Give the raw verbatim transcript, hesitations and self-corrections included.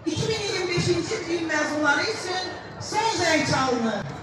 iki bin iyirmi beşinci il mezunları için son zəng çalınır.